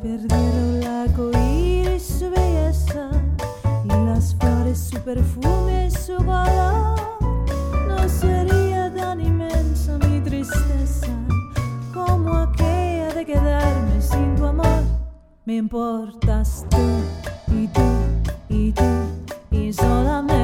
Perdieron el arco iris, su belleza, y las flores, su perfume, su color. No sería tan inmensa mi tristeza como aquella de quedarme sin tu amor. Me importas tú y tú y tú y solamente